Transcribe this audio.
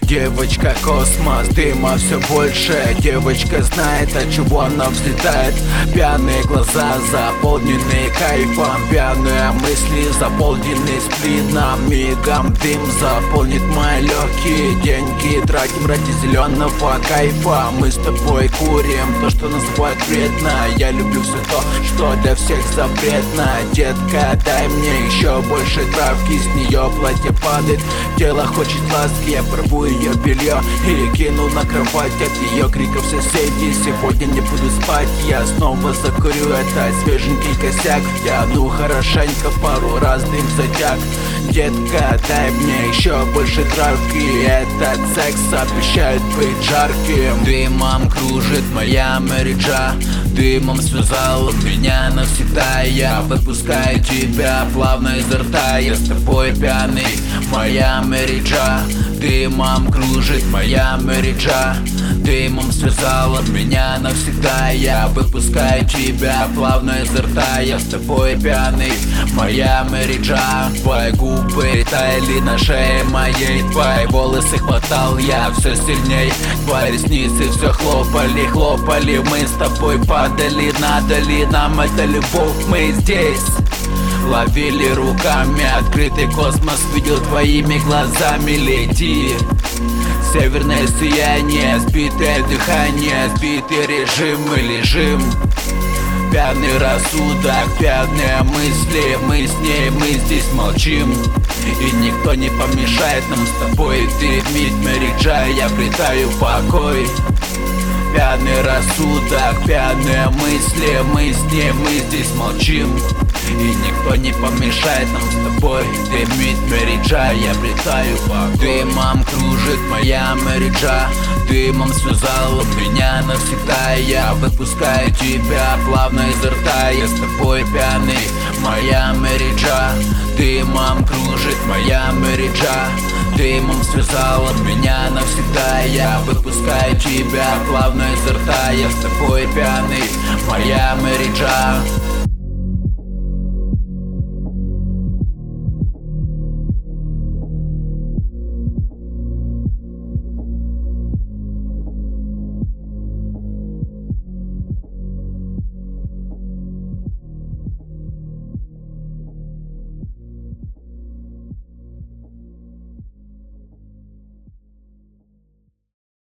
Девочка космос, дыма все больше. Девочка знает, от чего она взлетает. Пьяные глаза, заполненные кайфом. Пьяные мысли, заполненные сплином. Мигом дым заполнит мои легкие. Деньги тратим ради зеленого кайфа. Мы с тобой курим то, что называют вредно. Я люблю все то, что для всех запретно. Детка, дай мне еще больше травки. С нее платье падает, тело хочет ласки. Я порву ее белье и кину на кровать. От ее криков соседей сегодня не буду спать. Я снова закурю этот свеженький косяк. Тяну хорошенько, пару раз дым затяг. Детка, дай мне еще больше травки. Этот секс обещает быть жарким. Дымом кружит моя Мэриджа. Дымом связал меня навсегда. Я выпускаю тебя плавно изо рта. Я с тобой пьяный, моя Мэриджа. Дымом кружит моя Мэриджа. Дымом связала меня навсегда. Я выпускаю тебя плавно изо рта. Я с тобой пьяный, моя Мэриджа. Твои губы таяли на шее моей. Твои волосы хватал я все сильней. Твои ресницы все хлопали, хлопали. Мы с тобой падали, надо ли нам эта любовь? Мы здесь ловили руками открытый космос. Видел твоими глазами, лети. Северное сияние, сбитое дыхание, сбитый режим, мы лежим. Пьяный рассудок, пьяные мысли. Мы с ней, мы здесь молчим. И никто не помешает нам с тобой. Ты Мит Мэриджа, я обретаю покой. Пьяный рассудок, пьяные мысли. Мы с ней, мы здесь молчим. И никто не помешает нам с тобой. Ты Мит Мэриджа, я обретаю покой. Дымом кружит моя Мэриджа. Дымом связал меня навсегда. Я выпускаю тебя плавно изо рта. Я с тобой пьяный, моя Мэриджа. Дымом кружит моя Мэриджа. Дымом связал меня навсегда. Я выпускаю тебя плавно изо рта. Я с тобой пьяный, моя Мэриджа.